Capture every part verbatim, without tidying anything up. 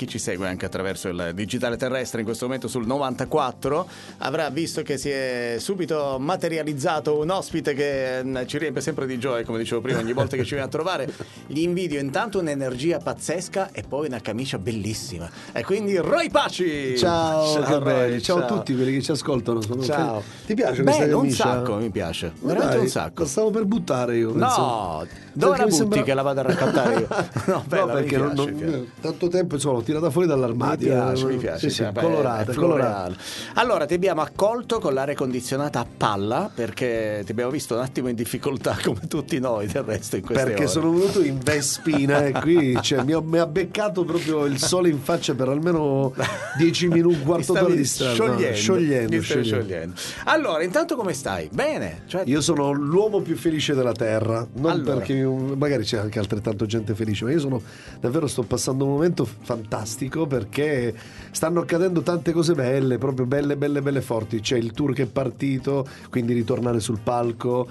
chi ci segue anche attraverso il digitale terrestre in questo momento sul novantaquattro avrà visto che si è subito materializzato un ospite che ci riempie sempre di gioia, come dicevo prima, ogni volta che ci viene a trovare. Gli invidio intanto un'energia pazzesca e poi una camicia bellissima. E quindi Roy Paci! Ciao, ciao, che Roy, belli. Ciao, ciao a tutti quelli che ci ascoltano. Sono ciao. Fe... Ti piace Bello, questa un camicia? sacco, mi piace. Ma Veramente dai, un sacco. la stavo per buttare io. No, dove la butti sembra... che la vado a raccattare io? No, bella, no perché mi non, piace, non, che... tanto tempo insomma, l'ho tirata fuori dall'armadio. Mi piace, mi piace. Sì, sì, Vabbè, colorata, colorata. Allora, ti abbiamo accolto con l'aria condizionata a palla perché ti abbiamo visto un attimo in difficoltà come tutti noi del resto in queste perché ore. sono venuto in Vespina e qui cioè, mi, ho, mi ha beccato proprio il sole in faccia per almeno dieci minuti, un quarto d'ora di strada. Sciogliendo, no, sciogliendo, sciogliendo. sciogliendo. Allora, intanto come stai? Bene. Cioè... Io sono l'uomo più felice della terra, non allora. perché magari c'è anche altrettanto gente felice, ma io sono davvero sto passando un momento fantastico perché stanno accadendo tante cose belle, proprio belle, belle, belle forti. C'è il tour che è partito, quindi ritornare sul palco,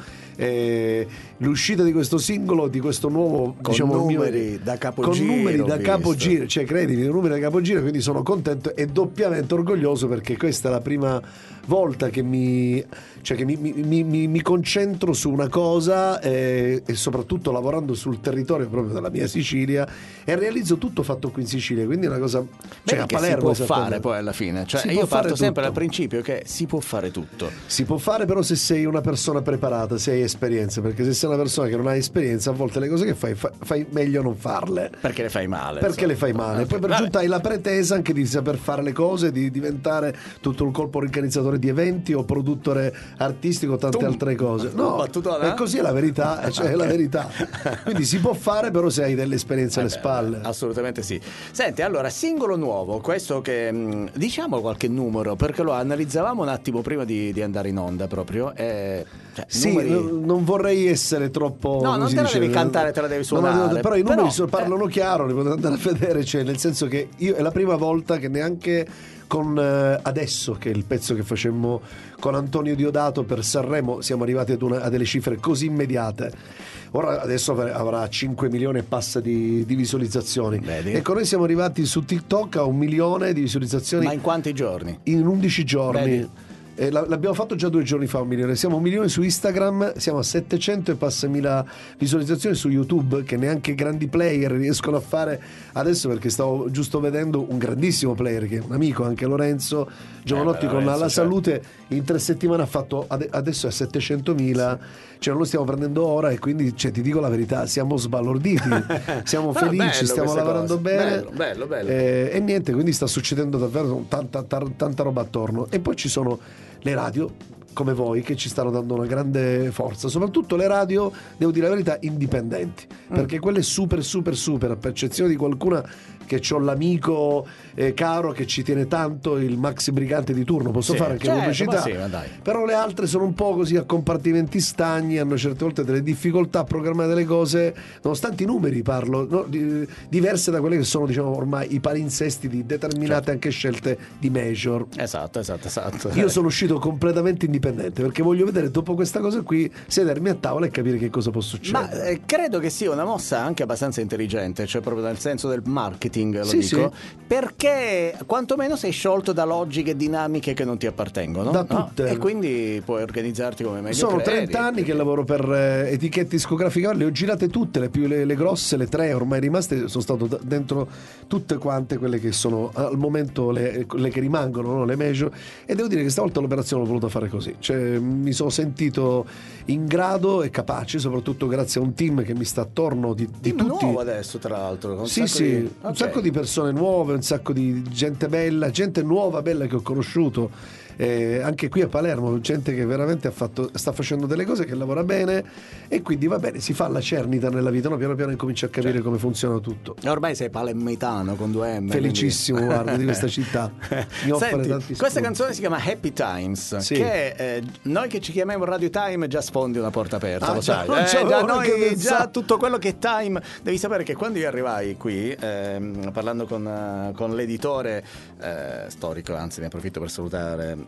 eh, l'uscita di questo singolo, di questo nuovo, con diciamo, numeri mio, da capogiro, con numeri da visto. capogiro, cioè credimi, numeri da capogiro, quindi sono contento e doppiamente orgoglioso perché questa è la prima volta che mi, cioè che mi, mi, mi, mi concentro su una cosa eh, e soprattutto lavorando sul territorio proprio della mia Sicilia e realizzo tutto fatto qui in Sicilia, quindi è una cosa cioè, Beh, a che Palermo si può fare poi alla fine, cioè, io parto sempre dal principio che si può fare tutto, si può fare però se sei una persona preparata, se hai esperienza, perché se sei una persona che non ha esperienza a volte le cose che fai fa, fai meglio non farle perché le fai male perché insomma. le fai male, poi per Vabbè. giunta hai la pretesa anche di saper fare le cose, di diventare tutto il colpo organizzatore di eventi o produttore artistico o tante Tum. altre cose. No, Battutona? è così, è la verità, cioè è la verità. Quindi si può fare però se hai delle esperienze alle Eh beh, spalle. Assolutamente sì. Senti, allora, singolo nuovo, questo che mh, diciamo qualche numero, perché lo analizzavamo un attimo prima di, di andare in onda proprio. Eh, cioè, Sì, numeri... n- non vorrei essere troppo. No, non si te la dice, devi cantare, te la devi non la suonare. devo- però i numeri Però, so- parlano eh. chiaro, li potete andare a vedere, cioè, nel senso che io è la prima volta che neanche con eh, Adesso, che è il pezzo che facemmo con Antonio Diodato per Sanremo, siamo arrivati ad, una, a delle cifre così immediate. Ora adesso avrà cinque milioni e passa di, di visualizzazioni. Vedi? Ecco, noi siamo arrivati su TikTok a un milione di visualizzazioni. Ma in quanti giorni? In undici giorni. Vedi? Eh, l'abbiamo fatto già due giorni fa un milione, siamo un milione su Instagram, siamo a settecento e passa mila visualizzazioni su YouTube, che neanche grandi player riescono a fare adesso, perché stavo giusto vedendo un grandissimo player che è un amico, anche Lorenzo Giovanotti, Eh, beh, con Lorenzo, la cioè. Salute in tre settimane ha fatto ade- adesso è a settecentomila, cioè non lo stiamo prendendo ora e quindi cioè, ti dico la verità, siamo sbalorditi, siamo Ah, felici, bello stiamo queste lavorando cose. bene, Bello, bello, bello. Eh, e niente, quindi sta succedendo davvero tanta, tanta, tanta roba attorno. E poi ci sono le radio come voi che ci stanno dando una grande forza, soprattutto le radio, devo dire la verità, indipendenti, mm. perché quelle super super super, a percezione di qualcuna che c'ho l'amico eh, caro che ci tiene tanto, il Maxi Brigante di turno, posso Sì, fare anche certo, pubblicità, ma sì, ma dai. però le altre sono un po' così a compartimenti stagni, hanno certe volte delle difficoltà a programmare delle cose, nonostante i numeri parlo, no? di, diverse da quelle che sono diciamo ormai i palinsesti di determinate certo. anche scelte di major. Esatto, esatto, esatto. Io sono uscito completamente indipendente perché voglio vedere dopo questa cosa qui, sedermi a tavola e capire che cosa può succedere. Ma eh, credo che sia una mossa anche abbastanza intelligente, cioè proprio nel senso del marketing, lo sì, dico, sì. perché quantomeno sei sciolto da logiche dinamiche che non ti appartengono, da no? tutte. E quindi puoi organizzarti come meglio sono credi. trenta anni che lavoro per eh, etichette discografiche, le ho girate tutte, le più le, le grosse, le tre ormai rimaste, sono stato d- dentro tutte quante quelle che sono al momento le, le che rimangono, no? Le major, e devo dire che stavolta l'operazione l'ho voluta fare così, cioè mi sono sentito in grado e capace, soprattutto grazie a un team che mi sta attorno di, di team tutti. nuovo adesso tra l'altro, un sì sì di... un okay. sacco di persone nuove, un sacco di gente bella, gente nuova bella che ho conosciuto. Eh, anche qui a Palermo gente che veramente ha fatto, sta facendo delle cose, che lavora bene, e quindi va bene, si fa la cernita nella vita, no? Piano piano incomincia a capire certo. come funziona tutto. E ormai sei palermitano con due M. Felicissimo quindi... guarda di questa città. Mi offre Senti, tanti questa spunti. canzone si chiama Happy Times, sì. che eh, noi che ci chiamiamo Radio Time già sfondi una porta aperta, ah, lo già, sai. Eh, già noi già tutto quello che è Time. Devi sapere che quando io arrivai qui ehm, parlando con, uh, con l'editore eh, storico, anzi ne approfitto per salutare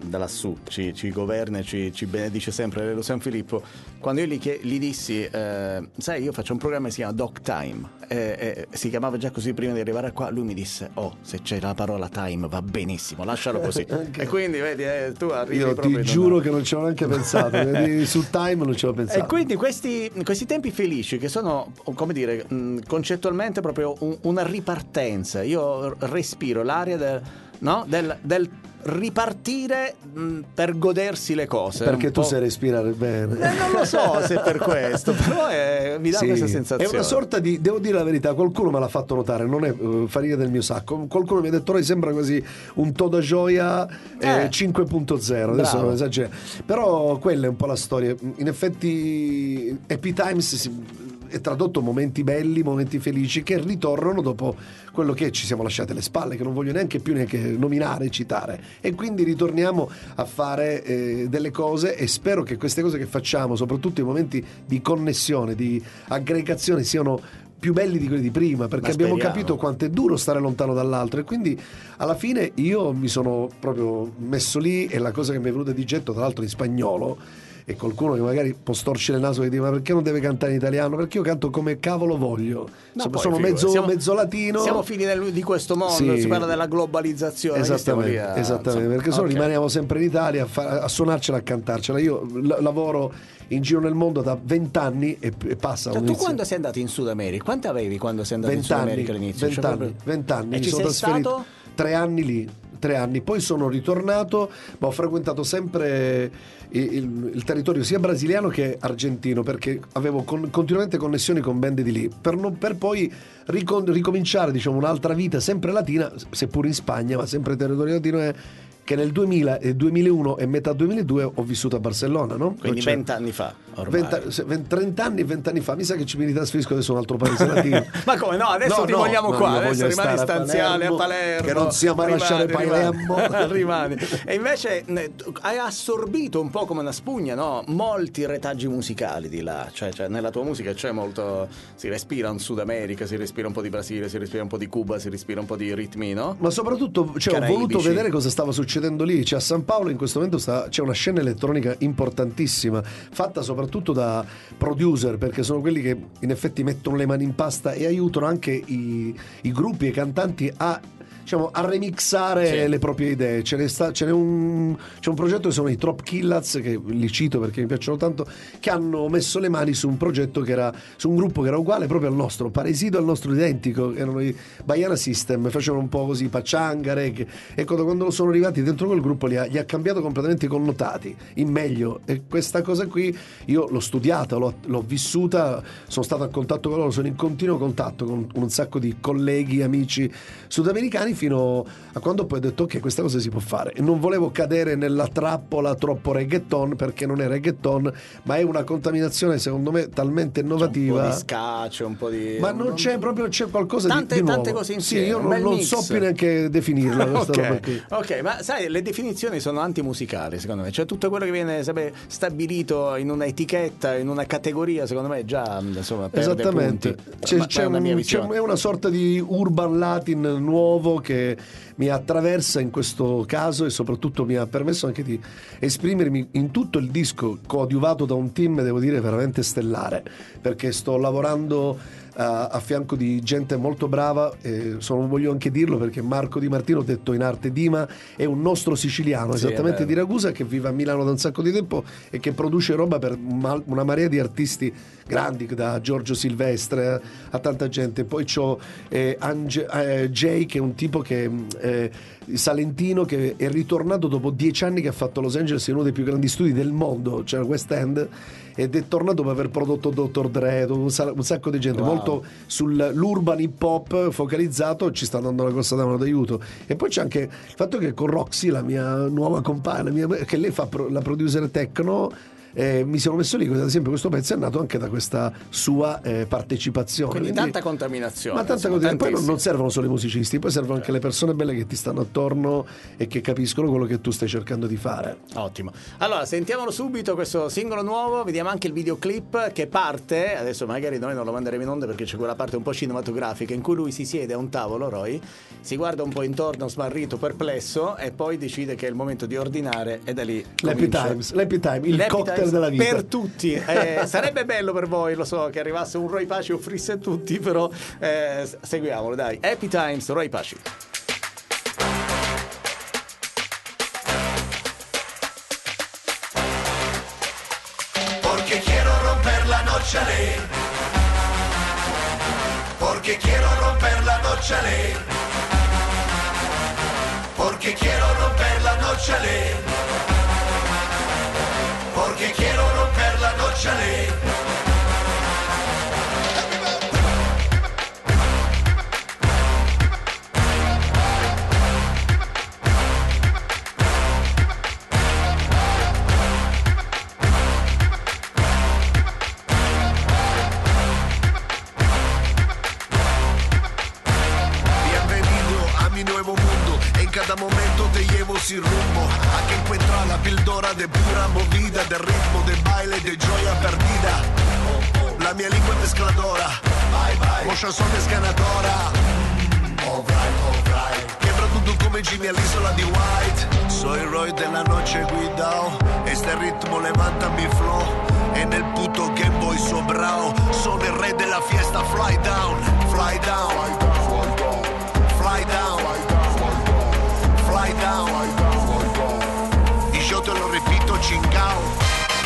da lassù ci, ci governa e ci, ci benedice sempre, lo San Filippo, quando io gli, chie- gli dissi eh, sai, io faccio un programma che si chiama Doc Time, eh, eh, si chiamava già così prima di arrivare qua, lui mi disse oh, se c'è la parola time va benissimo, lascialo così. E quindi vedi, eh, tu arrivi io proprio ti giuro che non ci avevo neanche pensato, vedi, sul time non ci avevo pensato. E quindi questi, questi tempi felici che sono, come dire, mh, concettualmente proprio un, una ripartenza, io respiro l'aria del, no? del, del ripartire mh, per godersi le cose. Perché tu po'... sai respirare bene. Eh, non lo so se per questo, però è, mi dà sì, questa sensazione. È una sorta di, devo dire la verità, qualcuno me l'ha fatto notare, non è uh, farina del mio sacco, qualcuno mi ha detto Roy sembra quasi un Toda Gioia eh, eh, cinque punto zero, adesso non esagero, però quella è un po' la storia. In effetti Happy Times si è tradotto momenti belli, momenti felici che ritornano dopo quello che ci siamo lasciati alle spalle, che non voglio neanche più neanche nominare, citare, e quindi ritorniamo a fare eh, delle cose, e spero che queste cose che facciamo, soprattutto i momenti di connessione, di aggregazione, siano più belli di quelli di prima, perché abbiamo capito quanto è duro stare lontano dall'altro, e quindi alla fine io mi sono proprio messo lì, e la cosa che mi è venuta di getto, tra l'altro in spagnolo, e qualcuno che magari può storcere il naso e dire ma perché non deve cantare in italiano? Perché io canto come cavolo voglio, no, sono, poi, sono mezzo, siamo, mezzo latino, siamo figli del, di questo mondo, sì, si parla della globalizzazione, esattamente, a, esattamente insomma, perché solo okay. rimaniamo sempre in Italia a, fa, a suonarcela, a cantarcela. Io l- lavoro in giro nel mondo da vent'anni e, e passa. Cioè, tu quando sei andato in Sud America, quanti avevi quando sei andato in Sud America all'inizio? vent'anni, cioè, vent'anni e mi ci sono sei trasferito stato? tre anni lì. Tre anni, poi sono ritornato, ma ho frequentato sempre il, il, il territorio sia brasiliano che argentino, perché avevo con, continuamente connessioni con band di lì, per, non, per poi ricom- ricominciare, diciamo, un'altra vita sempre latina, seppur in Spagna, ma sempre territorio latino, è che nel duemila e duemilauno e metà duemiladue ho vissuto a Barcellona, no? Quindi vent'anni fa ormai. trenta anni e venti anni fa, mi sa che ci mi ritrasferisco adesso in un altro paese latino. Ma come no, adesso no, ti no, vogliamo no, qua, adesso rimani stanziale a Palermo, Palermo, che non sia mai lasciare Palermo. Rimani. E invece hai assorbito un po' come una spugna, no? Molti retaggi musicali di là, cioè, cioè nella tua musica c'è molto, si respira un Sud America, si respira un po' di Brasile, si respira un po' di Cuba, si respira un po' di ritmi, no? Ma soprattutto, cioè, ho voluto vedere cosa stava succedendo lì. Cioè, a San Paolo in questo momento sta, c'è una scena elettronica importantissima, fatta soprattutto da producer, perché sono quelli che in effetti mettono le mani in pasta e aiutano anche i, i gruppi e i cantanti a, diciamo, a remixare sì. le proprie idee. Ce n'è, sta, ce n'è un, c'è un progetto che sono i Trop Killers, che li cito perché mi piacciono tanto, che hanno messo le mani su un progetto che era, su un gruppo che era uguale proprio al nostro, paresito al nostro, identico, erano i Baiana System, facevano un po' così paccianga, reggae. Ecco, quando sono arrivati dentro quel gruppo li ha, gli ha cambiato completamente i connotati in meglio, e questa cosa qui io l'ho studiata, l'ho, l'ho vissuta, sono stato a contatto con loro, sono in continuo contatto con un sacco di colleghi, amici sudamericani, fino a quando poi ho detto ok, questa cosa si può fare, e non volevo cadere nella trappola troppo reggaeton, perché non è reggaeton, ma è una contaminazione secondo me talmente innovativa, c'è un po' di ska, c'è un po' di, ma non c'è proprio, c'è qualcosa tante, di, di nuovo. tante cose insieme, sì, io non, non so più neanche definirla questa okay. roba qui. Ok, ma sai, le definizioni sono antimusicali secondo me, cioè tutto quello che viene sempre stabilito in una etichetta, in una categoria, secondo me già, insomma, perde esattamente punti. c'è, ma, c'è, ma un, c'è è una sorta di urban latin nuovo che mi attraversa in questo caso, e soprattutto mi ha permesso anche di esprimermi in tutto il disco, coadiuvato da un team, devo dire, veramente stellare, perché sto lavorando a, a fianco di gente molto brava, e sono, voglio anche dirlo perché Marco Di Martino, detto in arte Dima, è un nostro siciliano, sì, esattamente di Ragusa, che vive a Milano da un sacco di tempo e che produce roba per una marea di artisti grandi, da Giorgio Silvestre a tanta gente. Poi c'ho eh, Ange, eh, Jay, che è un tipo che eh, salentino, che è ritornato dopo dieci anni che ha fatto Los Angeles in uno dei più grandi studi del mondo, cioè West End, ed è tornato dopo aver prodotto doctor Dre, un, un sacco di gente, wow, molto sull'urban hip hop focalizzato, ci sta dando una grossa mano d'aiuto. E poi c'è anche il fatto che con Roxy, la mia nuova compagna, mia, che lei fa pro, la producer techno, eh, mi sono messo lì, ad esempio questo pezzo è nato anche da questa sua eh, partecipazione. Quindi, Quindi tanta contaminazione. Ma tanta insomma, poi non, non servono solo i musicisti, poi servono anche le persone belle che ti stanno attorno e che capiscono quello che tu stai cercando di fare. Ottimo. Allora, sentiamolo subito questo singolo nuovo, vediamo anche il videoclip che parte, adesso magari noi non lo manderemo in onda perché c'è quella parte un po' cinematografica in cui lui si siede a un tavolo, Roy, si guarda un po' intorno smarrito, perplesso e poi decide che è il momento di ordinare e da lì l'Happy Times, l'Happy Time, il L'Happy cocktail Times della vita. Per tutti. Eh, sarebbe bello per voi, lo so, che arrivasse un Roy Paci e offrisse a tutti, però eh, seguiamolo, dai. Happy Times, Roy Paci. Porque quiero romper la noche ley. Porque quiero romper la noche ley. Porque quiero romper la noche ley. Porque quiero romper la noche ley. Cada momento te llevo sin rumbo a que encuentra la píldora de pura movida, de ritmo, de baile, de joya perdida. La mia lingua è mescladora, motion song es ganadora. Alright, alright. Quebra tutto come Jimmy all'isola di White. Soy Roy della noche, cuidao. Este ritmo levanta mi flow. E nel puto Game Boy sobrao. Sono il re della fiesta, fly down, fly down, fly down, fly down. Fly down, y yo te lo repito, chingao.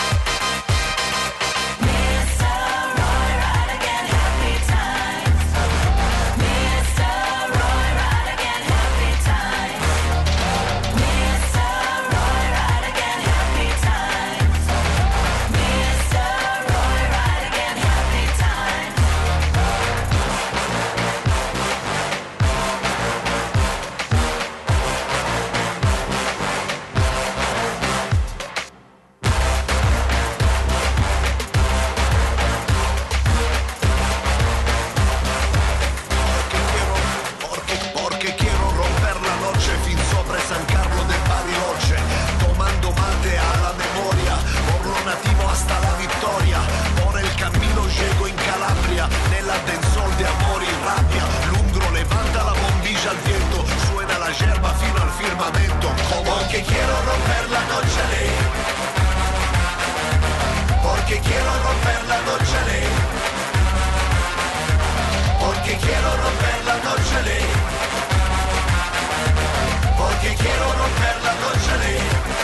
Porque quiero romper la noche ley. Porque quiero romper la noche ley. Porque quiero romper la noche ley. Porque quiero romper la noche ley.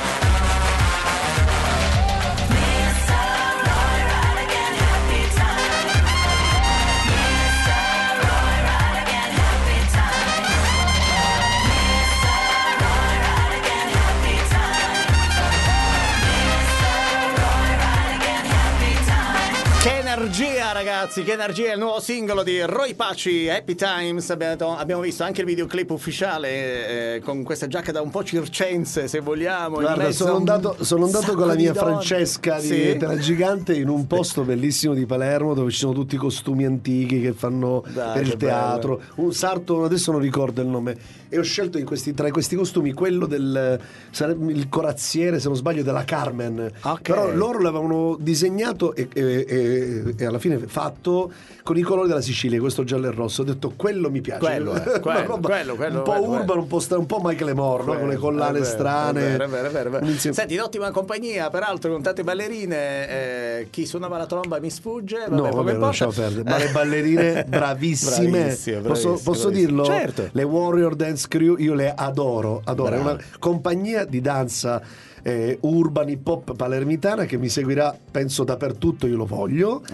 Che energia, ragazzi, che energia, il nuovo singolo di Roy Paci, Happy Times. Abbiamo, abbiamo visto anche il videoclip ufficiale eh, con questa giacca da un po' circense, se vogliamo. Guarda, sono andato, sono andato con la mia Francesca di sì? Tela Gigante in un posto bellissimo di Palermo dove ci sono tutti i costumi antichi che fanno Dai, per che il teatro. bello. Un sarto, adesso non ricordo il nome, e ho scelto in questi, tra questi costumi quello del sarebbe il corazziere, se non sbaglio, della Carmen. Okay. Però loro l'avevano disegnato e, e, e, e alla fine fatto con i colori della Sicilia, questo giallo e rosso. Ho detto quello mi piace. Quello, eh, quello, roba, quello, quello, un po' quello, urban, quello. un po', stra- un po' Michael Moore, no? Con le collane È vero, strane. è vero, è vero, è vero, è vero. Un insieme- Senti, in ottima compagnia, peraltro, con tante ballerine. Eh, chi suonava la tromba mi sfugge. Vabbè, No, poco vabbè, importa. lasciamo perdere. Ma le ballerine bravissime. Bravissime, Posso, bravissime, posso bravissime. dirlo? Certo. Le Warrior Dance Crew io le adoro, adoro. È Bravo. una compagnia di danza eh, urban hip hop palermitana che mi seguirà penso dappertutto, io lo voglio. Ok.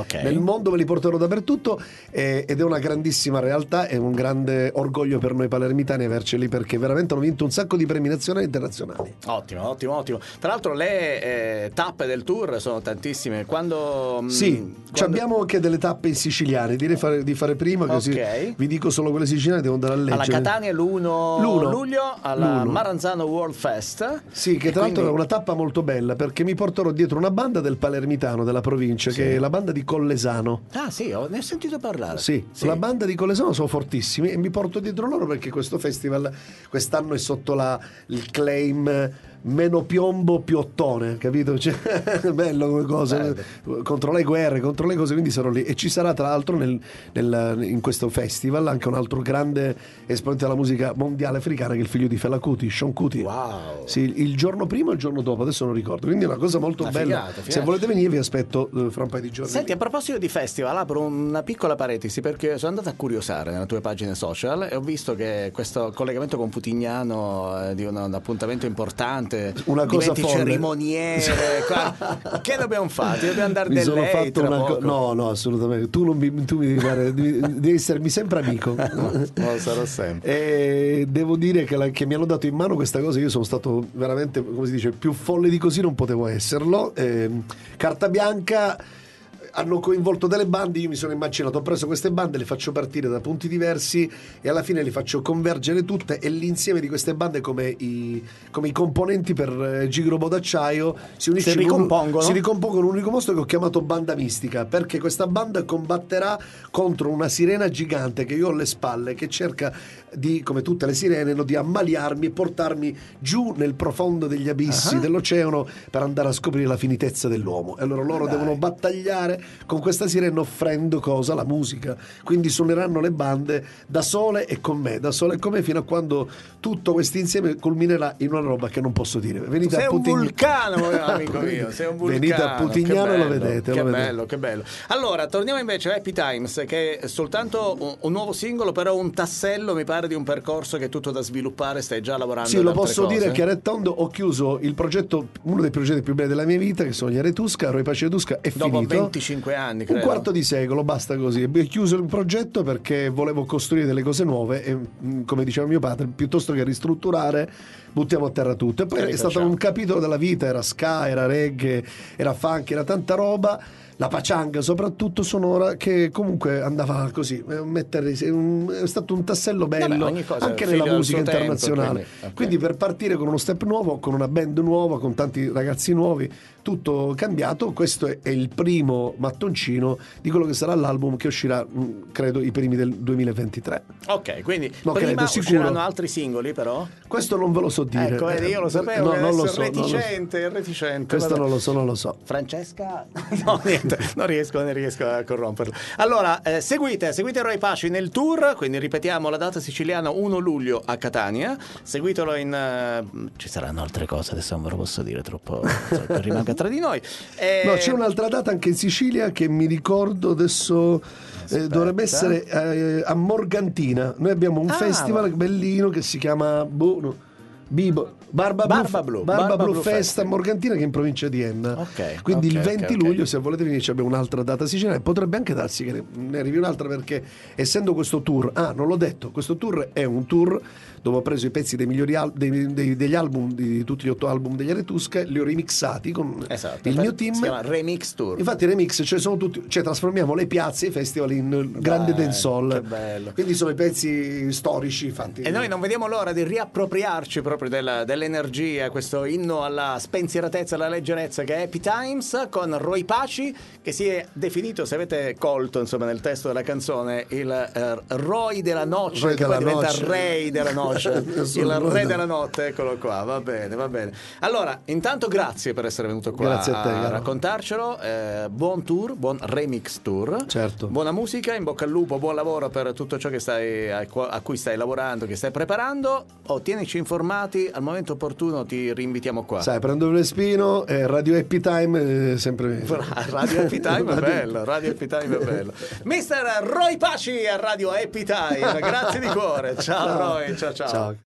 Okay. Nel mondo me li porterò dappertutto eh, ed è una grandissima realtà, è un grande orgoglio per noi palermitani averceli, perché veramente hanno vinto un sacco di premi nazionali e internazionali. Ottimo, ottimo, ottimo. Tra l'altro le eh, tappe del tour sono tantissime. Quando Sì, mh, quando... abbiamo anche delle tappe in siciliane, direi fare, di fare prima, così Ok. vi dico solo quelle siciliane, devo andare a leggere. alla Catania l'uno L'uno. luglio, alla L'uno. Maranzano World Fest. Sì, che E tra l'altro quindi- è una tappa molto bella, perché mi porterò dietro una banda del palermitano, della provincia, Sì. che è la banda di Collesano. Ah sì, ho, ne ho sentito parlare. Sì, la banda di Collesano sono fortissimi e mi porto dietro loro perché questo festival quest'anno è sotto la, il claim meno piombo più ottone, capito? Cioè, bello come cosa, contro le guerre, contro le cose, quindi sarò lì. E ci sarà tra l'altro nel, nel, in questo festival anche un altro grande esponente della musica mondiale africana, che è il figlio di Fela Kuti, Sean Kuti. Wow. Sì, il giorno prima o il giorno dopo, adesso non ricordo, quindi è una cosa molto Una bella. figata, figata. Se volete venire vi aspetto eh, fra un paio di giorni. Senti, a proposito di festival, apro una piccola parentesi perché sono andato a curiosare nelle tue pagine social e ho visto che questo collegamento con Putignano eh, di un, un appuntamento importante, Una cosa diventi folle. cerimoniere, qua- che dobbiamo fare? Ti dobbiamo andare Mi del sono lei fatto tra una co- poco? no no assolutamente, tu, non mi, tu mi devi, fare, devi, devi essermi sempre amico. No, lo sarò sempre. E devo dire che, la, che mi hanno dato in mano questa cosa, io sono stato veramente, come si dice, più folle di così non potevo esserlo. Eh, carta bianca, hanno coinvolto delle bande, io mi sono immaginato, ho preso queste bande, le faccio partire da punti diversi e alla fine le faccio convergere tutte, e l'insieme di queste bande come i, come i componenti per eh, Gigrobo d'acciaio si unisce Si in un- ricompongono? si ricompongono in un unico mostro che ho chiamato Banda Mistica, perché questa banda combatterà contro una sirena gigante che io ho alle spalle, che cerca di, come tutte le sirene, no, di ammaliarmi e portarmi giù nel profondo degli abissi Ah. dell'oceano per andare a scoprire la finitezza dell'uomo. E allora loro Dai. devono battagliare con questa sirena offrendo cosa? La musica. Quindi suoneranno le bande da sole e con me, da sole e con me, fino a quando tutto questo insieme culminerà in una roba che non posso dire. Venite Sei a un Putign- vulcano, amico mio, sei un vulcano. Venite a Putignano che e lo bello, vedete. Che lo vedete. bello, che bello. Allora, torniamo invece a Happy Times, che è soltanto un, un nuovo singolo, però un tassello, mi pare, di un percorso che è tutto da sviluppare, stai già lavorando Sì, ad lo altre posso cose. dire che a Rettondo ho chiuso il progetto, uno dei progetti più belli della mia vita, che sono gli Aretusca, Roy Pace Tusca, è Dopo finito. venticinque anni, Un credo. quarto di secolo, basta così. Ho chiuso il progetto perché volevo costruire delle cose nuove e, mh, come diceva mio padre, piuttosto che ristrutturare, buttiamo a terra tutto. E poi E è stato rifacciamo. un capitolo della vita, era ska, era reggae, era funk, era tanta roba. La pachanga soprattutto sonora, che comunque andava così eh, mettere, è, un- è stato un tassello bello. Vabbè, ogni cosa anche è nella figlio del musica suo tempo, internazionale, quindi, ok. quindi per partire con uno step nuovo, con una band nuova, con tanti ragazzi nuovi, tutto cambiato. Questo è, è il primo mattoncino di quello che sarà l'album che uscirà mh, credo i primi del duemilaventitré. Ok, quindi No, prima credo, sicuro. usciranno altri singoli, però? Questo non ve lo so dire. Ecco, vedi, io lo Eh, sapevo, no, che non lo adesso so, non lo so. reticente, reticente. Questo vabbè. non lo so, non lo so. Francesca? No, niente, non riesco, ne riesco a corromperlo. Allora, eh, seguite, seguite Roy Paci nel tour, quindi ripetiamo la data siciliana primo luglio a Catania, seguitelo in... eh, ci saranno altre cose, adesso non ve lo posso dire troppo, troppo rimanga tra di noi. Eh, No, c'è un'altra data anche in Sicilia che mi ricordo adesso, eh, dovrebbe essere eh, a Morgantina. Noi abbiamo un Ah, festival va. bellino che si chiama boh, no, Bibo, Barba, Barba Blu, Blu, Barba Barba Blu Blu Fest Fest. a Morgantina, che è in provincia di Enna. Ok, Quindi ok, il ok, venti ok. luglio, se volete venire, abbiamo un'altra data siciliana, e potrebbe anche darsi che ne, ne arrivi un'altra, perché essendo questo tour, ah non l'ho detto, questo tour è un tour dove ho preso i pezzi dei migliori al- dei- dei- degli album, di tutti gli otto album degli Aretusca, li ho remixati con Esatto, il per- mio team. si chiama Remix Tour. Infatti i remix, cioè, sono tutti, cioè trasformiamo le piazze e i festival in grande Dai, dancehall. che bello. Quindi sono i pezzi storici fatti. E noi non vediamo l'ora di riappropriarci proprio della- dell'energia, questo inno alla spensieratezza, alla leggerezza che è Happy Times, con Roy Paci, che si è definito, se avete colto insomma nel testo della canzone, il eh, Roy della noce, Re che poi della diventa noce. Re della noce, Sono il Re Re della- della notte, eccolo qua, va bene, va bene. Allora, intanto grazie per essere venuto qua Grazie a te, caro. raccontarcelo, eh, buon tour, buon remix tour, Certo. buona musica, in bocca al lupo, buon lavoro per tutto ciò che stai, a cu- a cui stai lavorando, che stai preparando. Oh, tienici informati, al momento opportuno ti rinvitiamo qua. Sai, prendo il respiro, eh, Radio Happy Time, eh, sempre. Radio Happy Time è bello, Radio Happy Time è bello. mister Roy Paci a Radio Happy Time, grazie di cuore. Ciao, Ciao. Roy, ciao ciao. Ciao.